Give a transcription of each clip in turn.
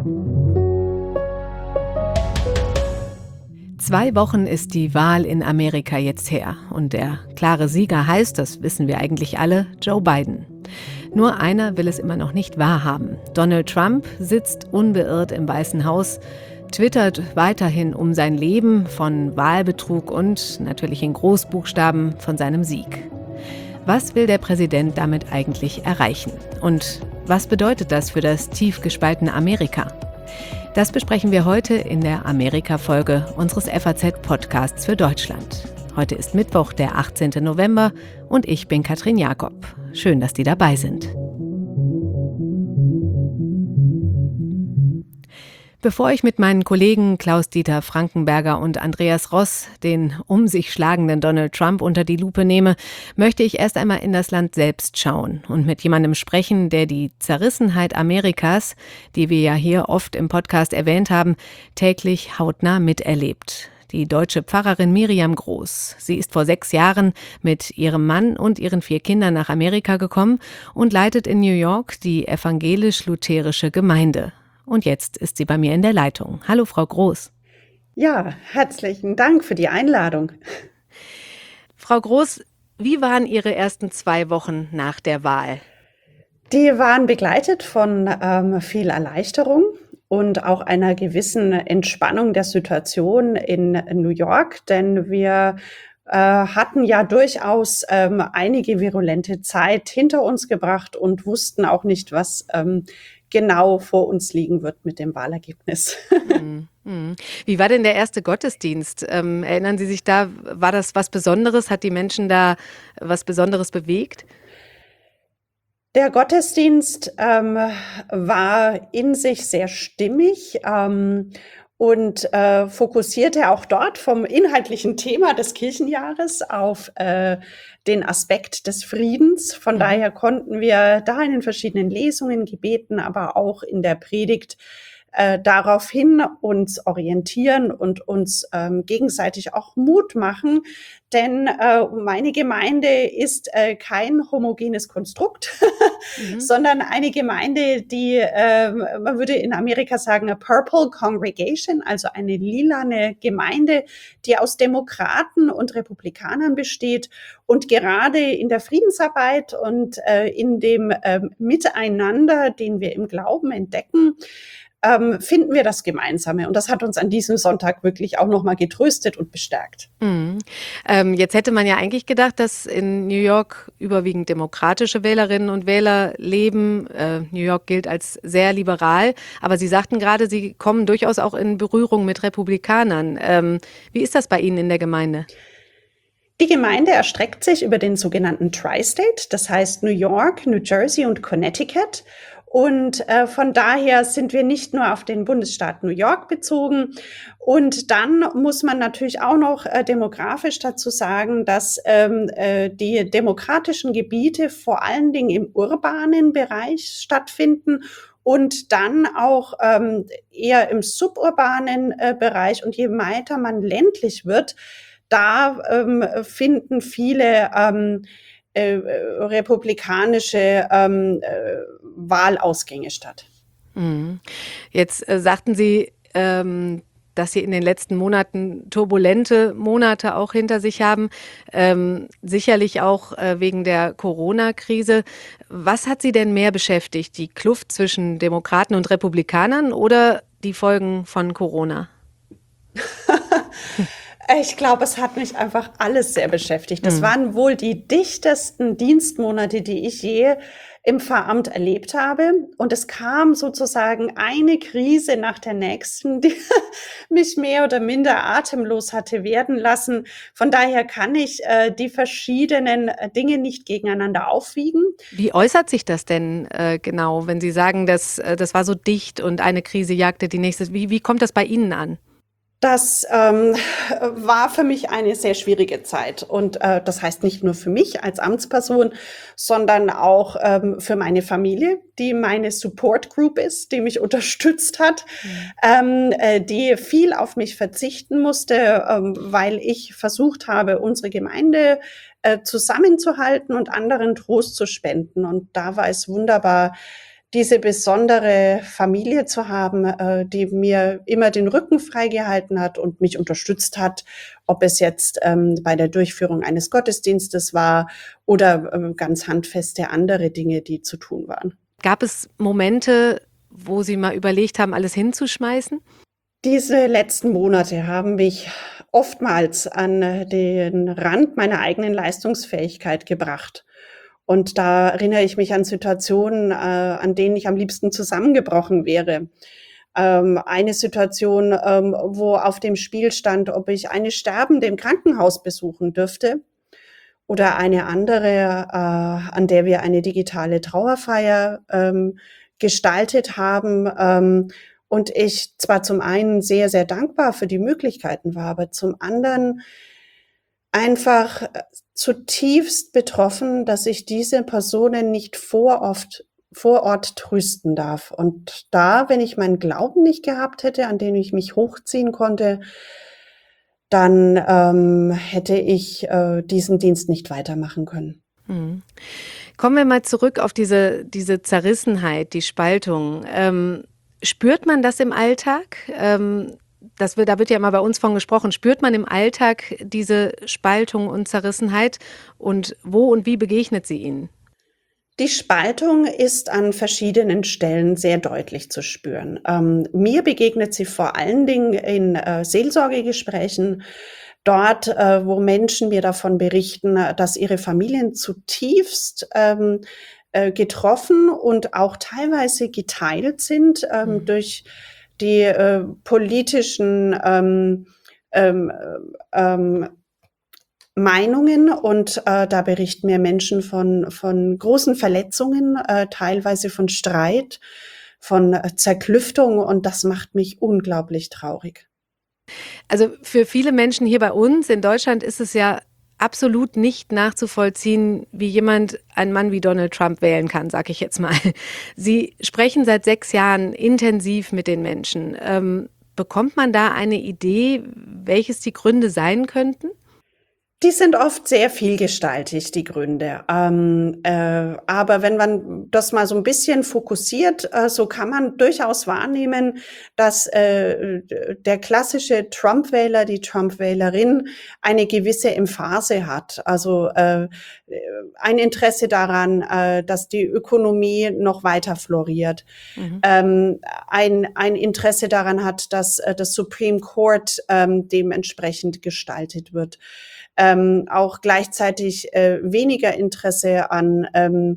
2 Wochen ist die Wahl in Amerika jetzt her. Und der klare Sieger heißt, das wissen wir eigentlich alle, Joe Biden. Nur einer will es immer noch nicht wahrhaben. Donald Trump sitzt unbeirrt im Weißen Haus, twittert weiterhin um sein Leben, von Wahlbetrug und natürlich in Großbuchstaben von seinem Sieg. Was will der Präsident damit eigentlich erreichen? Und was bedeutet das für das tief gespaltene Amerika? Das besprechen wir heute in der Amerika-Folge unseres FAZ-Podcasts für Deutschland. Heute ist Mittwoch, der 18. November und ich bin Katrin Jakob. Schön, dass Sie dabei sind. Bevor ich mit meinen Kollegen Klaus-Dieter Frankenberger und Andreas Ross den um sich schlagenden Donald Trump unter die Lupe nehme, möchte ich erst einmal in das Land selbst schauen und mit jemandem sprechen, der die Zerrissenheit Amerikas, die wir ja hier oft im Podcast erwähnt haben, täglich hautnah miterlebt. Die deutsche Pfarrerin Miriam Groß. Sie ist vor 6 Jahren mit ihrem Mann und ihren 4 Kindern nach Amerika gekommen und leitet in New York die evangelisch-lutherische Gemeinde. Und jetzt ist sie bei mir in der Leitung. Hallo, Frau Groß. Ja, herzlichen Dank für die Einladung. Frau Groß, wie waren Ihre ersten 2 Wochen nach der Wahl? Die waren begleitet von viel Erleichterung und auch einer gewissen Entspannung der Situation in New York, denn wir hatten ja durchaus einige virulente Zeit hinter uns gebracht und wussten auch nicht, was genau vor uns liegen wird mit dem Wahlergebnis. Wie war denn der erste Gottesdienst? Erinnern Sie sich da, war das was Besonderes? Hat die Menschen da was Besonderes bewegt? Der Gottesdienst war in sich sehr stimmig und fokussierte auch dort vom inhaltlichen Thema des Kirchenjahres auf den Aspekt des Friedens. Von daher konnten wir da in den verschiedenen Lesungen, Gebeten, aber auch in der Predigt daraufhin uns orientieren und uns gegenseitig auch Mut machen. Denn meine Gemeinde ist kein homogenes Konstrukt, sondern eine Gemeinde, die, man würde in Amerika sagen, a purple congregation, also eine lilane Gemeinde, die aus Demokraten und Republikanern besteht. Und gerade in der Friedensarbeit und in dem Miteinander, den wir im Glauben entdecken, finden wir das Gemeinsame. Und das hat uns an diesem Sonntag wirklich auch nochmal getröstet und bestärkt. Jetzt hätte man ja eigentlich gedacht, dass in New York überwiegend demokratische Wählerinnen und Wähler leben. New York gilt als sehr liberal. Aber Sie sagten gerade, Sie kommen durchaus auch in Berührung mit Republikanern. Wie ist das bei Ihnen in der Gemeinde? Die Gemeinde erstreckt sich über den sogenannten Tri-State, das heißt New York, New Jersey und Connecticut. Und von daher sind wir nicht nur auf den Bundesstaat New York bezogen. Und dann muss man natürlich auch noch demografisch dazu sagen, dass die demokratischen Gebiete vor allen Dingen im urbanen Bereich stattfinden und dann auch eher im suburbanen Bereich. Und je weiter man ländlich wird, da finden viele republikanische Wahlausgänge statt. Jetzt sagten Sie, dass Sie in den letzten Monaten turbulente Monate auch hinter sich haben, sicherlich auch wegen der Corona-Krise. Was hat Sie denn mehr beschäftigt, die Kluft zwischen Demokraten und Republikanern oder die Folgen von Corona? Ich glaube, es hat mich einfach alles sehr beschäftigt. Das waren wohl die dichtesten Dienstmonate, die ich je im Pfarramt erlebt habe. Und es kam sozusagen eine Krise nach der nächsten, die mich mehr oder minder atemlos hatte werden lassen. Von daher kann ich die verschiedenen Dinge nicht gegeneinander aufwiegen. Wie äußert sich das denn genau, wenn Sie sagen, dass das war so dicht und eine Krise jagte die nächste? Wie kommt das bei Ihnen an? Das war für mich eine sehr schwierige Zeit. Und das heißt nicht nur für mich als Amtsperson, sondern auch für meine Familie, die meine Support Group ist, die mich unterstützt hat, die viel auf mich verzichten musste, weil ich versucht habe, unsere Gemeinde zusammenzuhalten und anderen Trost zu spenden. Und da war es wunderbar, diese besondere Familie zu haben, die mir immer den Rücken freigehalten hat und mich unterstützt hat, ob es jetzt bei der Durchführung eines Gottesdienstes war oder ganz handfeste andere Dinge, die zu tun waren. Gab es Momente, wo Sie mal überlegt haben, alles hinzuschmeißen? Diese letzten Monate haben mich oftmals an den Rand meiner eigenen Leistungsfähigkeit gebracht. Und da erinnere ich mich an Situationen, an denen ich am liebsten zusammengebrochen wäre. Eine Situation, wo auf dem Spiel stand, ob ich eine Sterbende im Krankenhaus besuchen dürfte, oder eine andere, an der wir eine digitale Trauerfeier gestaltet haben. Und ich zwar zum einen sehr, sehr dankbar für die Möglichkeiten war, aber zum anderen einfach zutiefst betroffen, dass ich diese Personen nicht vor Ort trösten darf. Und da, wenn ich meinen Glauben nicht gehabt hätte, an den ich mich hochziehen konnte, dann hätte ich diesen Dienst nicht weitermachen können. Mhm. Kommen wir mal zurück auf diese Zerrissenheit, die Spaltung. Spürt man das im Alltag? Da wird ja immer bei uns von gesprochen. Spürt man im Alltag diese Spaltung und Zerrissenheit? Und wo und wie begegnet sie Ihnen? Die Spaltung ist an verschiedenen Stellen sehr deutlich zu spüren. Mir begegnet sie vor allen Dingen in Seelsorgegesprächen, dort, wo Menschen mir davon berichten, dass ihre Familien zutiefst getroffen und auch teilweise geteilt sind durch die politischen Meinungen, und da berichten mir Menschen von großen Verletzungen, teilweise von Streit, von Zerklüftung, und das macht mich unglaublich traurig. Also für viele Menschen hier bei uns in Deutschland ist es ja absolut nicht nachzuvollziehen, wie jemand einen Mann wie Donald Trump wählen kann, sage ich jetzt mal. Sie sprechen seit 6 Jahren intensiv mit den Menschen. Bekommt man da eine Idee, welches die Gründe sein könnten? Die sind oft sehr vielgestaltig, die Gründe. Aber wenn man das mal so ein bisschen fokussiert, so kann man durchaus wahrnehmen, dass der klassische Trump-Wähler, die Trump-Wählerin eine gewisse Emphase hat. Also ein Interesse daran, dass die Ökonomie noch weiter floriert. Mhm. Ein Interesse daran hat, dass das Supreme Court dementsprechend gestaltet wird. Auch gleichzeitig weniger Interesse an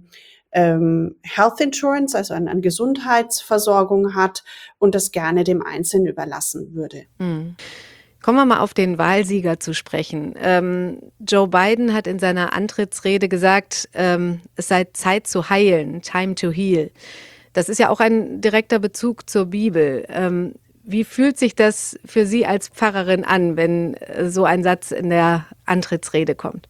Health Insurance, also an Gesundheitsversorgung hat und das gerne dem Einzelnen überlassen würde. Mhm. Kommen wir mal auf den Wahlsieger zu sprechen. Joe Biden hat in seiner Antrittsrede gesagt, es sei Zeit zu heilen, time to heal. Das ist ja auch ein direkter Bezug zur Bibel. Wie fühlt sich das für Sie als Pfarrerin an, wenn so ein Satz in der Antrittsrede kommt?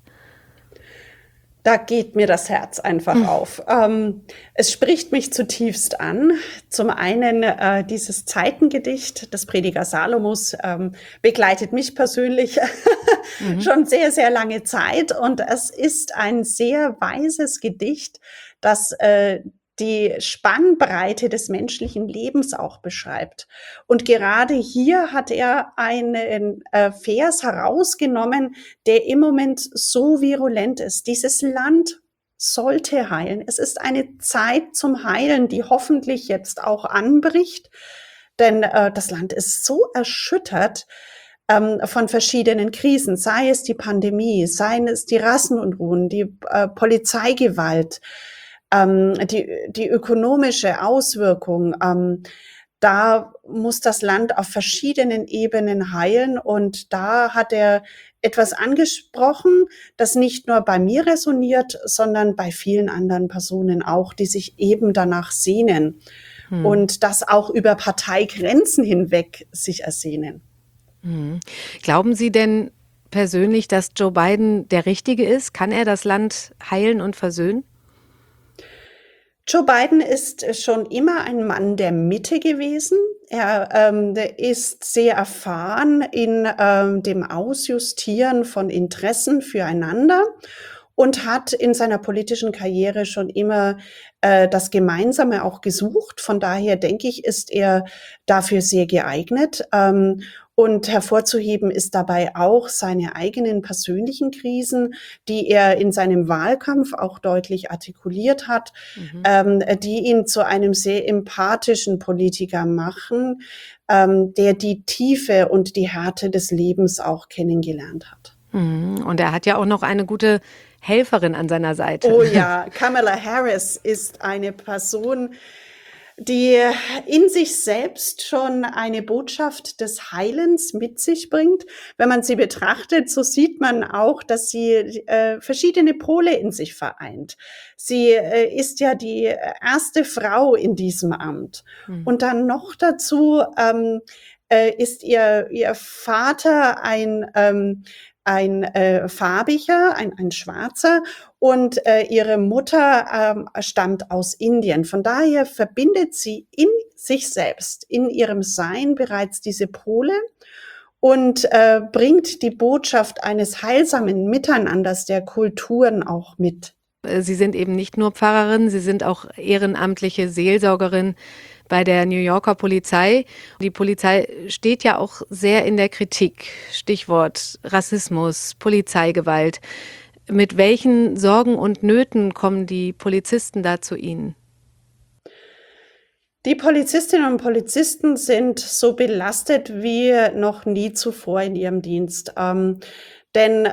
Da geht mir das Herz einfach auf. Es spricht mich zutiefst an. Zum einen dieses Zeitengedicht des Predigers Salomos begleitet mich persönlich schon sehr, sehr lange Zeit. Und es ist ein sehr weises Gedicht, das die Spannbreite des menschlichen Lebens auch beschreibt. Und gerade hier hat er einen Vers herausgenommen, der im Moment so virulent ist. Dieses Land sollte heilen. Es ist eine Zeit zum Heilen, die hoffentlich jetzt auch anbricht, denn das Land ist so erschüttert von verschiedenen Krisen, sei es die Pandemie, sei es die Rassenunruhen, die Polizeigewalt, die ökonomische Auswirkung. Da muss das Land auf verschiedenen Ebenen heilen, und da hat er etwas angesprochen, das nicht nur bei mir resoniert, sondern bei vielen anderen Personen auch, die sich eben danach sehnen und das auch über Parteigrenzen hinweg sich ersehnen. Glauben Sie denn persönlich, dass Joe Biden der Richtige ist? Kann er das Land heilen und versöhnen? Joe Biden ist schon immer ein Mann der Mitte gewesen. Der ist sehr erfahren in dem Ausjustieren von Interessen füreinander und hat in seiner politischen Karriere schon immer das Gemeinsame auch gesucht. Von daher denke ich, ist er dafür sehr geeignet. Und hervorzuheben ist dabei auch seine eigenen persönlichen Krisen, die er in seinem Wahlkampf auch deutlich artikuliert hat, die ihn zu einem sehr empathischen Politiker machen, der die Tiefe und die Härte des Lebens auch kennengelernt hat. Und er hat ja auch noch eine gute Helferin an seiner Seite. Oh ja, Kamala Harris ist eine Person, die in sich selbst schon eine Botschaft des Heilens mit sich bringt. Wenn man sie betrachtet, so sieht man auch, dass sie verschiedene Pole in sich vereint. Sie ist ja die erste Frau in diesem Amt. Und dann noch dazu ist ihr Vater ein farbiger, ein Schwarzer, und ihre Mutter stammt aus Indien. Von daher verbindet sie in sich selbst, in ihrem Sein bereits diese Pole und bringt die Botschaft eines heilsamen Miteinanders der Kulturen auch mit. Sie sind eben nicht nur Pfarrerin, Sie sind auch ehrenamtliche Seelsorgerin bei der New Yorker Polizei. Die Polizei steht ja auch sehr in der Kritik. Stichwort Rassismus, Polizeigewalt. Mit welchen Sorgen und Nöten kommen die Polizisten da zu Ihnen? Die Polizistinnen und Polizisten sind so belastet wie noch nie zuvor in ihrem Dienst. Denn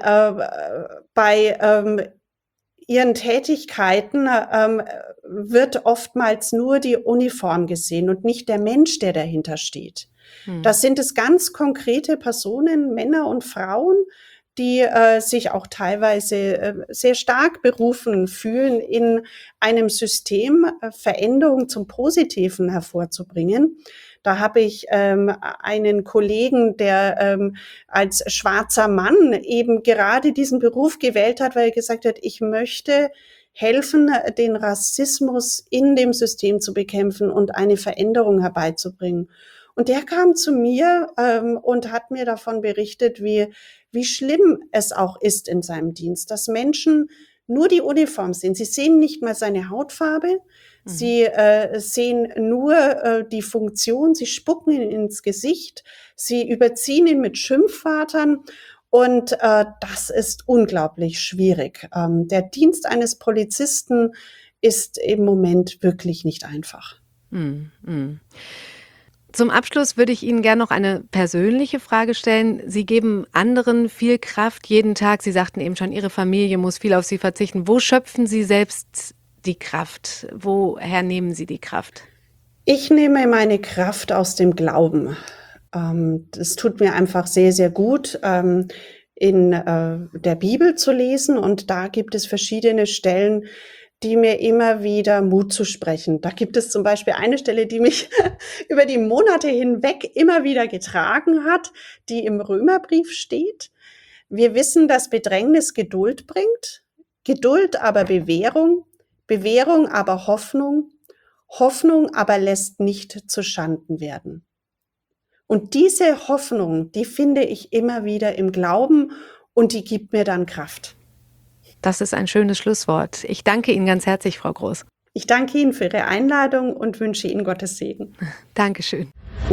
bei ihren Tätigkeiten wird oftmals nur die Uniform gesehen und nicht der Mensch, der dahinter steht. Das sind es ganz konkrete Personen, Männer und Frauen, die sich auch teilweise sehr stark berufen fühlen, in einem System Veränderung zum Positiven hervorzubringen. Da habe ich einen Kollegen, der als schwarzer Mann eben gerade diesen Beruf gewählt hat, weil er gesagt hat, ich möchte helfen, den Rassismus in dem System zu bekämpfen und eine Veränderung herbeizubringen. Und der kam zu mir und hat mir davon berichtet, wie schlimm es auch ist in seinem Dienst, dass Menschen nur die Uniform sehen. Sie sehen nicht mal seine Hautfarbe. Sie sehen nur die Funktion. Sie spucken ihn ins Gesicht. Sie überziehen ihn mit Schimpfwörtern. Und das ist unglaublich schwierig. Der Dienst eines Polizisten ist im Moment wirklich nicht einfach. Zum Abschluss würde ich Ihnen gerne noch eine persönliche Frage stellen. Sie geben anderen viel Kraft jeden Tag. Sie sagten eben schon, Ihre Familie muss viel auf Sie verzichten. Wo schöpfen Sie selbst die Kraft? Woher nehmen Sie die Kraft? Ich nehme meine Kraft aus dem Glauben. Das tut mir einfach sehr, sehr gut, in der Bibel zu lesen. Und da gibt es verschiedene Stellen, die mir immer wieder Mut zusprechen. Da gibt es zum Beispiel eine Stelle, die mich über die Monate hinweg immer wieder getragen hat, die im Römerbrief steht. Wir wissen, dass Bedrängnis Geduld bringt, Geduld aber Bewährung, Bewährung aber Hoffnung, Hoffnung aber lässt nicht zu Schanden werden. Und diese Hoffnung, die finde ich immer wieder im Glauben und die gibt mir dann Kraft. Das ist ein schönes Schlusswort. Ich danke Ihnen ganz herzlich, Frau Groß. Ich danke Ihnen für Ihre Einladung und wünsche Ihnen Gottes Segen. Dankeschön.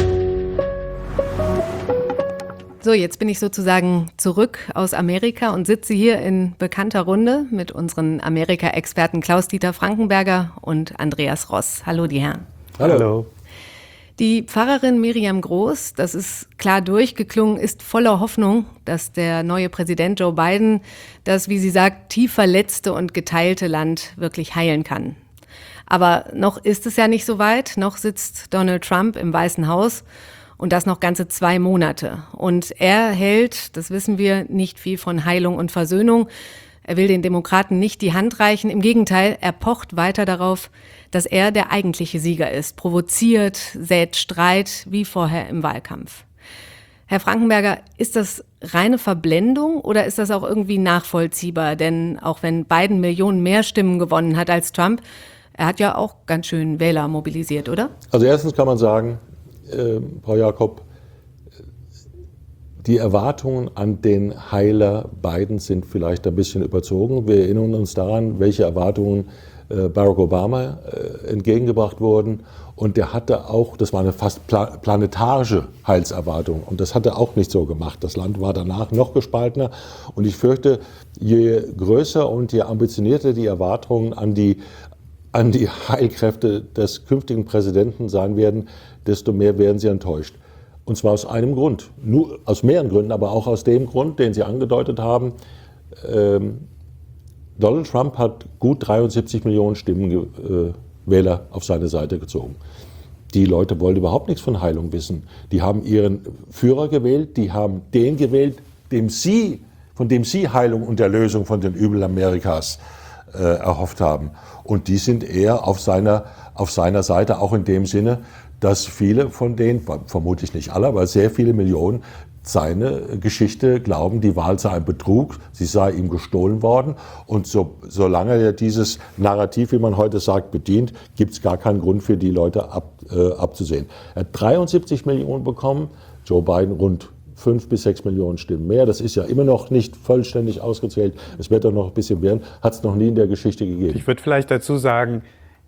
So, jetzt bin ich sozusagen zurück aus Amerika und sitze hier in bekannter Runde mit unseren Amerika-Experten Klaus-Dieter Frankenberger und Andreas Ross. Hallo, die Herren. Hallo. Die Pfarrerin Miriam Groß, das ist klar durchgeklungen, ist voller Hoffnung, dass der neue Präsident Joe Biden das, wie sie sagt, tief verletzte und geteilte Land wirklich heilen kann. Aber noch ist es ja nicht so weit, noch sitzt Donald Trump im Weißen Haus und das noch ganze 2 Monate. Und er hält, das wissen wir, nicht viel von Heilung und Versöhnung. Er will den Demokraten nicht die Hand reichen. Im Gegenteil, er pocht weiter darauf, dass er der eigentliche Sieger ist, provoziert, sät Streit, wie vorher im Wahlkampf. Herr Frankenberger, ist das reine Verblendung oder ist das auch irgendwie nachvollziehbar? Denn auch wenn Biden Millionen mehr Stimmen gewonnen hat als Trump, er hat ja auch ganz schön Wähler mobilisiert, oder? Also erstens kann man sagen, Frau Jakob, Die Erwartungen an den Heiler Biden sind vielleicht ein bisschen überzogen. Wir erinnern uns daran, welche Erwartungen Barack Obama entgegengebracht wurden. Und der hatte auch, das war eine fast planetarische Heilserwartung. Und das hat er auch nicht so gemacht. Das Land war danach noch gespaltener. Und ich fürchte, je größer und je ambitionierter die Erwartungen an die Heilkräfte des künftigen Präsidenten sein werden, desto mehr werden sie enttäuscht. Und zwar aus einem Grund, nur aus mehreren Gründen, aber auch aus dem Grund, den Sie angedeutet haben. Donald Trump hat gut 73 Millionen Wähler auf seine Seite gezogen. Die Leute wollen überhaupt nichts von Heilung wissen. Die haben ihren Führer gewählt, die haben den gewählt, von dem sie Heilung und Erlösung von den Übeln Amerikas erhofft haben. Und die sind eher auf seiner Seite, auch in dem Sinne, dass viele von denen, vermutlich nicht alle, aber sehr viele Millionen, seine Geschichte glauben, die Wahl sei ein Betrug, sie sei ihm gestohlen worden. Und solange er dieses Narrativ, wie man heute sagt, bedient, gibt es gar keinen Grund für die Leute abzusehen. Er hat 73 Millionen bekommen, Joe Biden rund 5 bis 6 Millionen Stimmen mehr. Das ist ja immer noch nicht vollständig ausgezählt. Es wird doch noch ein bisschen werden. Hat es noch nie in der Geschichte gegeben. Ich würde vielleicht dazu sagen,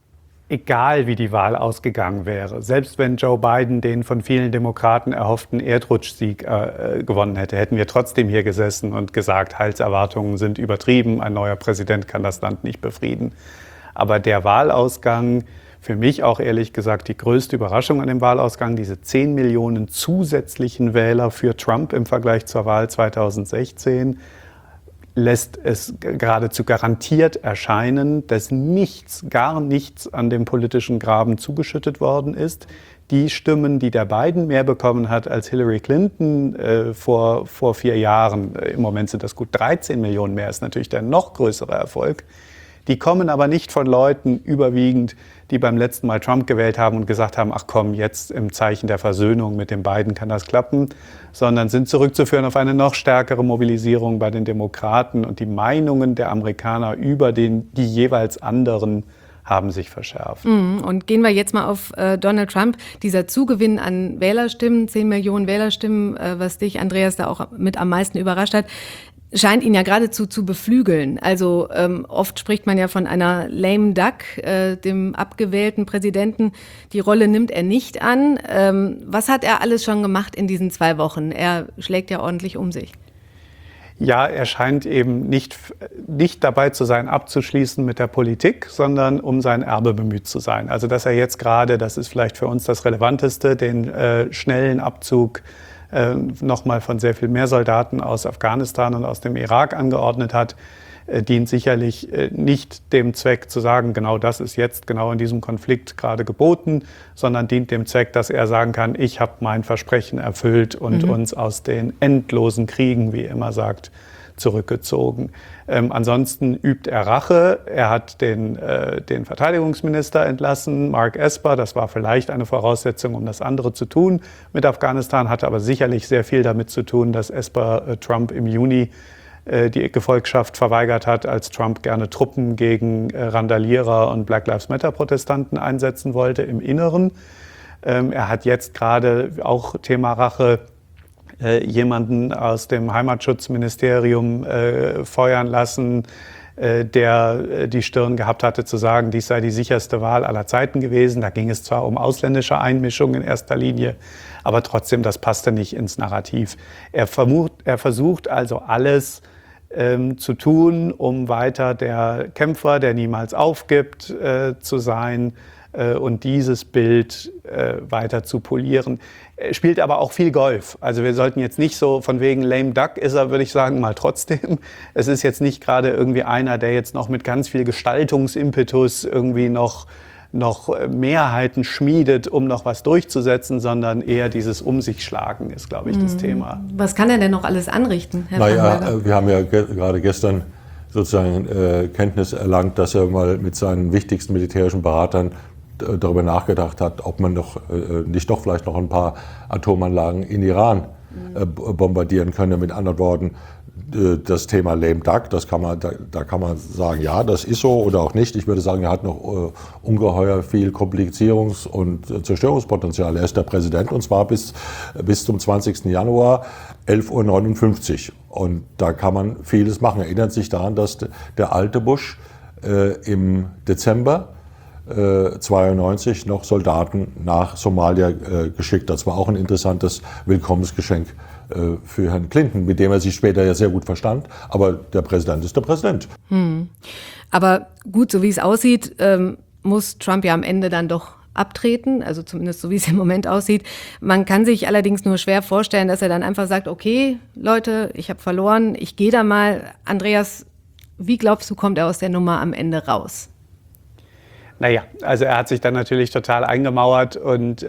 egal wie die Wahl ausgegangen wäre, selbst wenn Joe Biden den von vielen Demokraten erhofften Erdrutschsieg gewonnen hätte, hätten wir trotzdem hier gesessen und gesagt, Heilserwartungen sind übertrieben, ein neuer Präsident kann das Land nicht befrieden. Aber der Wahlausgang, für mich auch ehrlich gesagt die größte Überraschung an dem Wahlausgang, diese 10 Millionen zusätzlichen Wähler für Trump im Vergleich zur Wahl 2016, lässt es geradezu garantiert erscheinen, dass gar nichts an dem politischen Graben zugeschüttet worden ist. Die Stimmen, die der Biden mehr bekommen hat als Hillary Clinton vor 4 Jahren, im Moment sind das gut 13 Millionen mehr, ist natürlich der noch größere Erfolg. Die kommen aber nicht von Leuten überwiegend, die beim letzten Mal Trump gewählt haben und gesagt haben, ach komm, jetzt im Zeichen der Versöhnung mit den Biden kann das klappen, sondern sind zurückzuführen auf eine noch stärkere Mobilisierung bei den Demokraten. Und die Meinungen der Amerikaner über die jeweils anderen haben sich verschärft. Und gehen wir jetzt mal auf Donald Trump. Dieser Zugewinn an Wählerstimmen, 10 Millionen Wählerstimmen, was dich, Andreas, da auch mit am meisten überrascht hat, scheint ihn ja geradezu zu beflügeln. Also oft spricht man ja von einer lame duck, dem abgewählten Präsidenten. Die Rolle nimmt er nicht an. Was hat er alles schon gemacht in diesen 2 Wochen? Er schlägt ja ordentlich um sich. Ja, er scheint eben nicht dabei zu sein, abzuschließen mit der Politik, sondern um sein Erbe bemüht zu sein. Also dass er jetzt gerade, das ist vielleicht für uns das Relevanteste, den schnellen Abzug nochmal von sehr viel mehr Soldaten aus Afghanistan und aus dem Irak angeordnet hat, dient sicherlich nicht dem Zweck zu sagen, genau das ist jetzt genau in diesem Konflikt gerade geboten, sondern dient dem Zweck, dass er sagen kann, ich habe mein Versprechen erfüllt und uns aus den endlosen Kriegen, wie er immer sagt, zurückgezogen. Ansonsten übt er Rache. Er hat den Verteidigungsminister entlassen, Mark Esper. Das war vielleicht eine Voraussetzung, um das andere zu tun mit Afghanistan, hatte aber sicherlich sehr viel damit zu tun, dass Esper Trump im Juni die Gefolgschaft verweigert hat, als Trump gerne Truppen gegen Randalierer und Black Lives Matter Protestanten einsetzen wollte im Inneren. Er hat jetzt gerade auch Thema Rache jemanden aus dem Heimatschutzministerium feuern lassen, der die Stirn gehabt hatte zu sagen, dies sei die sicherste Wahl aller Zeiten gewesen. Da ging es zwar um ausländische Einmischung in erster Linie, aber trotzdem, das passte nicht ins Narrativ. Er versucht also alles zu tun, um weiter der Kämpfer, der niemals aufgibt, zu sein und dieses Bild weiter zu polieren. Er spielt aber auch viel Golf. Also wir sollten jetzt nicht so von wegen lame duck ist er, würde ich sagen, mal trotzdem. Es ist jetzt nicht gerade irgendwie einer, der jetzt noch mit ganz viel Gestaltungsimpetus irgendwie noch Mehrheiten schmiedet, um noch was durchzusetzen, sondern eher dieses Um sich schlagen ist, glaube ich, das Thema. Was kann er denn noch alles anrichten, Herr Naja, wir haben ja gerade gestern sozusagen Kenntnis erlangt, dass er mal mit seinen wichtigsten militärischen Beratern darüber nachgedacht hat, ob man nicht doch vielleicht noch ein paar Atomanlagen in Iran bombardieren könne. Mit anderen Worten, das Thema Lame Duck, da kann man sagen, ja, das ist so oder auch nicht. Ich würde sagen, er hat noch ungeheuer viel Komplizierungs- und Zerstörungspotenzial. Er ist der Präsident und zwar bis zum 20. Januar 11:59 Uhr. Und da kann man vieles machen. Erinnert sich daran, dass der alte Bush im Dezember 92 noch Soldaten nach Somalia geschickt hat. Das war auch ein interessantes Willkommensgeschenk für Herrn Clinton, mit dem er sich später ja sehr gut verstand. Aber der Präsident ist der Präsident. Aber gut, so wie es aussieht, muss Trump ja am Ende dann doch abtreten, also zumindest so wie es im Moment aussieht. Man kann sich allerdings nur schwer vorstellen, dass er dann einfach sagt, okay, Leute, ich habe verloren, ich gehe da mal. Andreas, wie glaubst du, kommt er aus der Nummer am Ende raus? Naja, also er hat sich dann natürlich total eingemauert und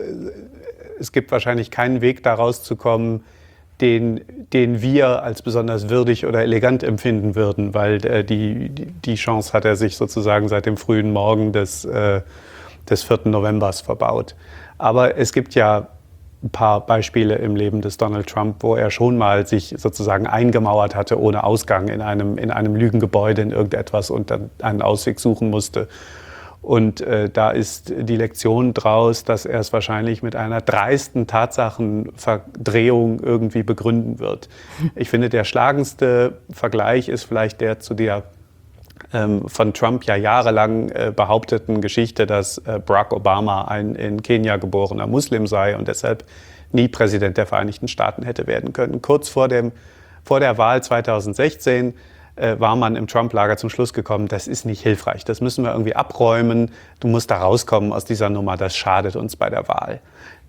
es gibt wahrscheinlich keinen Weg da rauszukommen, den wir als besonders würdig oder elegant empfinden würden, weil die Chance hat er sich sozusagen seit dem frühen Morgen des 4. Novembers verbaut. Aber es gibt ja ein paar Beispiele im Leben des Donald Trump, wo er schon mal sich sozusagen eingemauert hatte, ohne Ausgang in einem Lügengebäude in irgendetwas und dann einen Ausweg suchen musste. Und da ist die Lektion draus, dass er es wahrscheinlich mit einer dreisten Tatsachenverdrehung irgendwie begründen wird. Ich finde, der schlagendste Vergleich ist vielleicht der zu der von Trump ja jahrelang behaupteten Geschichte, dass Barack Obama ein in Kenia geborener Muslim sei und deshalb nie Präsident der Vereinigten Staaten hätte werden können. Kurz vor der Wahl 2016 war man im Trump-Lager zum Schluss gekommen, das ist nicht hilfreich, das müssen wir irgendwie abräumen, du musst da rauskommen aus dieser Nummer, das schadet uns bei der Wahl.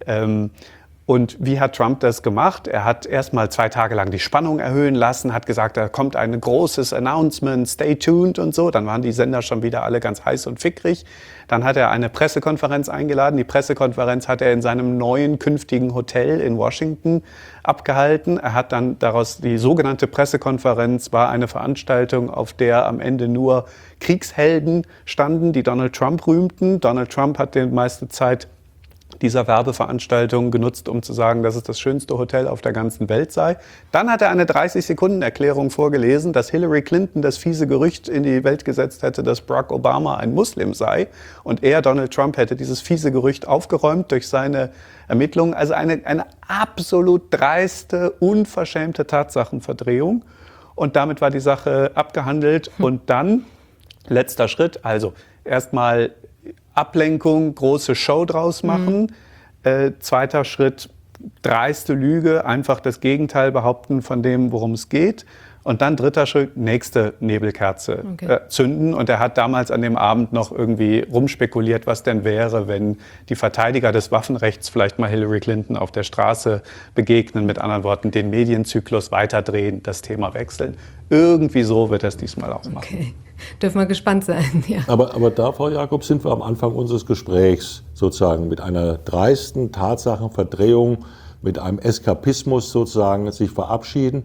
Und wie hat Trump das gemacht? Er hat erst mal 2 Tage lang die Spannung erhöhen lassen, hat gesagt, da kommt ein großes Announcement, stay tuned und so. Dann waren die Sender schon wieder alle ganz heiß und fickrig. Dann hat er eine Pressekonferenz eingeladen. Die Pressekonferenz hat er in seinem neuen künftigen Hotel in Washington abgehalten. Er hat dann daraus, die sogenannte Pressekonferenz war eine Veranstaltung, auf der am Ende nur Kriegshelden standen, die Donald Trump rühmten. Donald Trump hat die meiste Zeit dieser Werbeveranstaltung genutzt, um zu sagen, dass es das schönste Hotel auf der ganzen Welt sei. Dann hat er eine 30-Sekunden-Erklärung vorgelesen, dass Hillary Clinton das fiese Gerücht in die Welt gesetzt hätte, dass Barack Obama ein Muslim sei. Und er, Donald Trump, hätte dieses fiese Gerücht aufgeräumt durch seine Ermittlungen. Also eine absolut dreiste, unverschämte Tatsachenverdrehung. Und damit war die Sache abgehandelt. Und dann, letzter Schritt, also erstmal Ablenkung, große Show draus machen. Zweiter Schritt, dreiste Lüge, einfach das Gegenteil behaupten von dem, worum es geht. Und dann dritter Schritt, nächste Nebelkerze zünden. Und er hat damals an dem Abend noch irgendwie rumspekuliert, was denn wäre, wenn die Verteidiger des Waffenrechts vielleicht mal Hillary Clinton auf der Straße begegnen. Mit anderen Worten, den Medienzyklus weiterdrehen, das Thema wechseln. Irgendwie so wird er es diesmal auch machen. Okay. Dürfen wir gespannt sein. Ja. Aber da, Frau Jakob, sind wir am Anfang unseres Gesprächs sozusagen mit einer dreisten Tatsachenverdrehung, mit einem Eskapismus sozusagen sich verabschieden.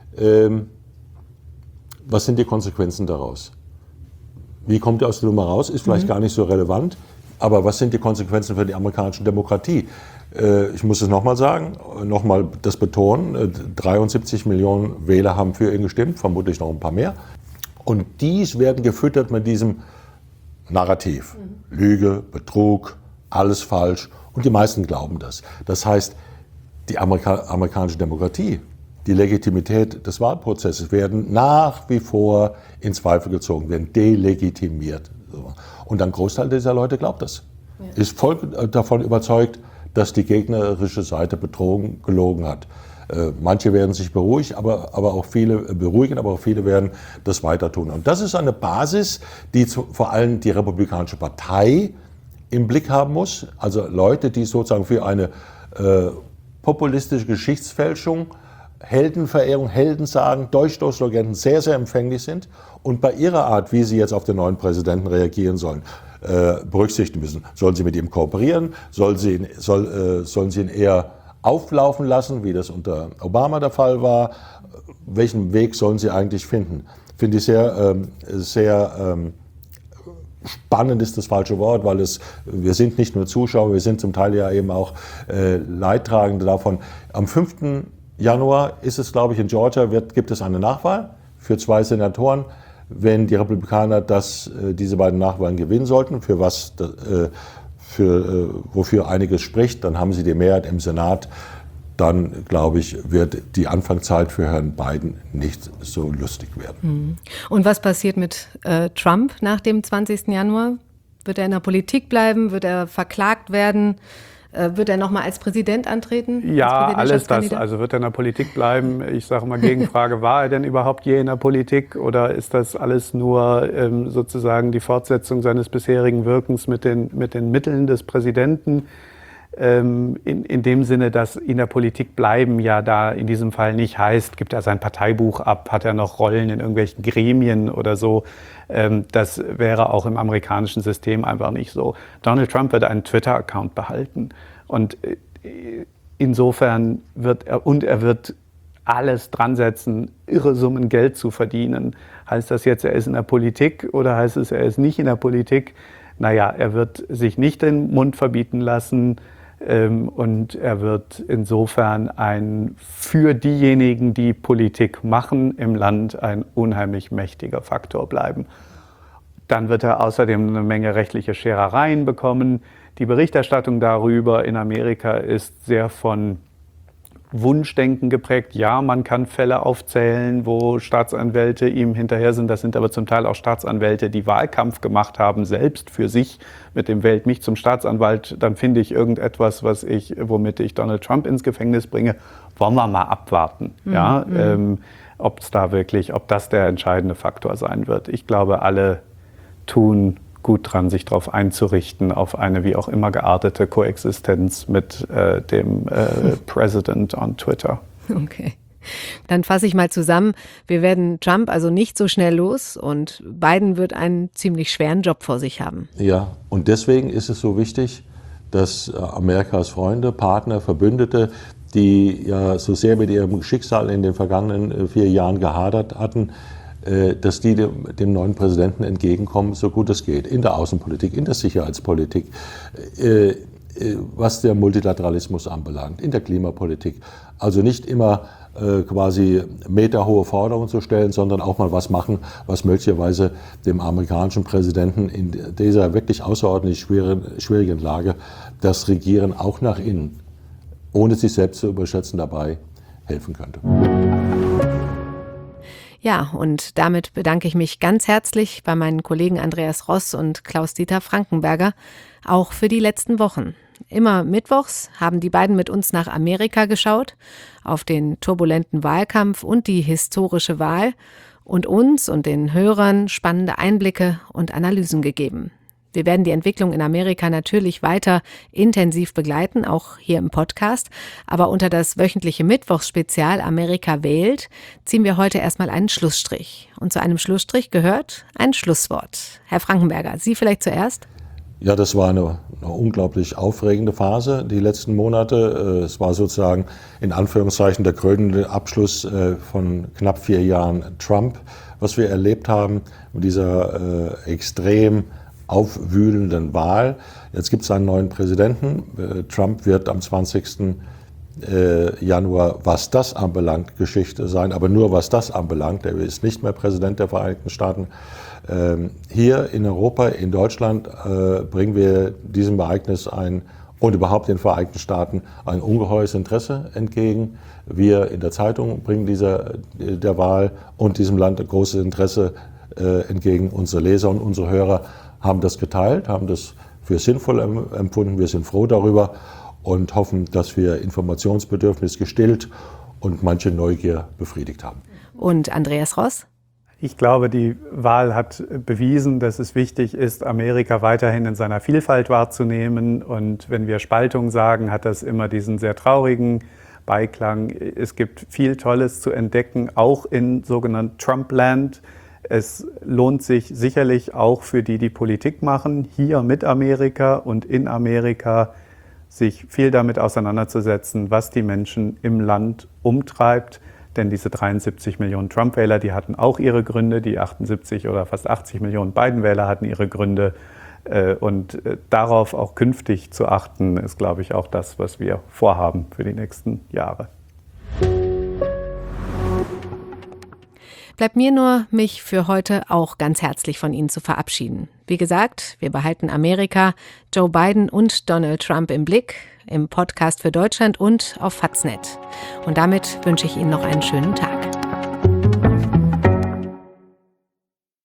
Was sind die Konsequenzen daraus? Wie kommt er aus der Nummer raus? Ist vielleicht gar nicht so relevant. Aber was sind die Konsequenzen für die amerikanische Demokratie? Ich muss es nochmal sagen, nochmal das betonen. 73 Millionen Wähler haben für ihn gestimmt, vermutlich noch ein paar mehr. Und dies werden gefüttert mit diesem Narrativ. Lüge, Betrug, alles falsch. Und die meisten glauben das. Das heißt, die amerikanische Demokratie, die Legitimität des Wahlprozesses werden nach wie vor in Zweifel gezogen, werden delegitimiert. Und ein Großteil dieser Leute glaubt das. Ja. Ist voll davon überzeugt, dass die gegnerische Seite betrogen, gelogen hat. Manche werden sich beruhigen, aber auch viele werden das weiter tun. Und das ist eine Basis, die vor allem die Republikanische Partei im Blick haben muss. Also Leute, die sozusagen für eine populistische Geschichtsfälschung, Heldenverehrung, Heldensagen, Durchstoßlegenden sehr, sehr empfänglich sind und bei ihrer Art, wie sie jetzt auf den neuen Präsidenten reagieren sollen, berücksichtigen müssen. Sollen sie mit ihm kooperieren? Sollen sie ihn eher auflaufen lassen, wie das unter Obama der Fall war? Welchen Weg sollen sie eigentlich finden? Finde ich sehr spannend ist das falsche Wort, weil wir sind nicht nur Zuschauer, wir sind zum Teil ja eben auch Leidtragende davon. Am 5. Januar ist es, glaube ich, in Georgia gibt es eine Nachwahl für 2 Senatoren. Wenn die Republikaner diese beiden Nachwahlen gewinnen sollten, wofür einiges spricht, dann haben sie die Mehrheit im Senat. Dann, glaube ich, wird die Anfangszeit für Herrn Biden nicht so lustig werden. Und was passiert mit Trump nach dem 20. Januar? Wird er in der Politik bleiben? Wird er verklagt werden? Wird er nochmal als Präsident antreten? Ja, alles das. Also wird er in der Politik bleiben? Ich sage mal Gegenfrage, war er denn überhaupt je in der Politik oder ist das alles nur sozusagen die Fortsetzung seines bisherigen Wirkens mit den Mitteln des Präsidenten? In dem Sinne, dass in der Politik bleiben ja da in diesem Fall nicht heißt, gibt er sein Parteibuch ab, hat er noch Rollen in irgendwelchen Gremien oder so. Das wäre auch im amerikanischen System einfach nicht so. Donald Trump wird einen Twitter-Account behalten und insofern wird er wird alles dran setzen, irre Summen Geld zu verdienen. Heißt das jetzt, er ist in der Politik oder heißt es, er ist nicht in der Politik? Naja, er wird sich nicht den Mund verbieten lassen. Und er wird insofern für diejenigen, die Politik machen im Land, ein unheimlich mächtiger Faktor bleiben. Dann wird er außerdem eine Menge rechtliche Scherereien bekommen. Die Berichterstattung darüber in Amerika ist sehr von Wunschdenken geprägt. Ja, man kann Fälle aufzählen, wo Staatsanwälte ihm hinterher sind. Das sind aber zum Teil auch Staatsanwälte, die Wahlkampf gemacht haben, selbst für sich mit dem Wählt mich zum Staatsanwalt. Dann finde ich irgendetwas, womit ich Donald Trump ins Gefängnis bringe. Wollen wir mal abwarten, ob das der entscheidende Faktor sein wird. Ich glaube, alle tun gut dran, sich darauf einzurichten, auf eine wie auch immer geartete Koexistenz mit dem President on Twitter. Okay. Dann fasse ich mal zusammen. Wir werden Trump also nicht so schnell los und Biden wird einen ziemlich schweren Job vor sich haben. Ja, und deswegen ist es so wichtig, dass Amerikas Freunde, Partner, Verbündete, die ja so sehr mit ihrem Schicksal in den vergangenen 4 Jahren gehadert hatten, dass die dem neuen Präsidenten entgegenkommen, so gut es geht, in der Außenpolitik, in der Sicherheitspolitik, was der Multilateralismus anbelangt, in der Klimapolitik. Also nicht immer quasi meterhohe Forderungen zu stellen, sondern auch mal was machen, was möglicherweise dem amerikanischen Präsidenten in dieser wirklich außerordentlich schwierigen Lage das Regieren auch nach innen, ohne sich selbst zu überschätzen, dabei helfen könnte. Ja, und damit bedanke ich mich ganz herzlich bei meinen Kollegen Andreas Ross und Klaus-Dieter Frankenberger, auch für die letzten Wochen. Immer mittwochs haben die beiden mit uns nach Amerika geschaut, auf den turbulenten Wahlkampf und die historische Wahl und uns und den Hörern spannende Einblicke und Analysen gegeben. Wir werden die Entwicklung in Amerika natürlich weiter intensiv begleiten, auch hier im Podcast. Aber unter das wöchentliche Mittwochsspezial Amerika wählt ziehen wir heute erstmal einen Schlussstrich. Und zu einem Schlussstrich gehört ein Schlusswort. Herr Frankenberger, Sie vielleicht zuerst? Ja, das war eine unglaublich aufregende Phase, die letzten Monate. Es war sozusagen in Anführungszeichen der krönende Abschluss von knapp 4 Jahren Trump, was wir erlebt haben mit dieser extrem aufwühlenden Wahl. Jetzt gibt es einen neuen Präsidenten. Trump wird am 20. Januar, was das anbelangt, Geschichte sein, aber nur was das anbelangt. Er ist nicht mehr Präsident der Vereinigten Staaten. Hier in Europa, in Deutschland, bringen wir diesem Ereignis und überhaupt den Vereinigten Staaten ein ungeheures Interesse entgegen. Wir in der Zeitung bringen der Wahl und diesem Land ein großes Interesse entgegen. Unsere Leser und unsere Hörer haben das geteilt, haben das für sinnvoll empfunden. Wir sind froh darüber und hoffen, dass wir Informationsbedürfnis gestillt und manche Neugier befriedigt haben. Und Andreas Ross? Ich glaube, die Wahl hat bewiesen, dass es wichtig ist, Amerika weiterhin in seiner Vielfalt wahrzunehmen. Und wenn wir Spaltung sagen, hat das immer diesen sehr traurigen Beiklang. Es gibt viel Tolles zu entdecken, auch in sogenannten Trumpland. Es lohnt sich sicherlich auch für die Politik machen, hier mit Amerika und in Amerika, sich viel damit auseinanderzusetzen, was die Menschen im Land umtreibt. Denn diese 73 Millionen Trump-Wähler, die hatten auch ihre Gründe, die 78 oder fast 80 Millionen Biden-Wähler hatten ihre Gründe. Und darauf auch künftig zu achten, ist, glaube ich, auch das, was wir vorhaben für die nächsten Jahre. Bleibt mir nur, mich für heute auch ganz herzlich von Ihnen zu verabschieden. Wie gesagt, wir behalten Amerika, Joe Biden und Donald Trump im Blick, im Podcast für Deutschland und auf Faznet. Und damit wünsche ich Ihnen noch einen schönen Tag.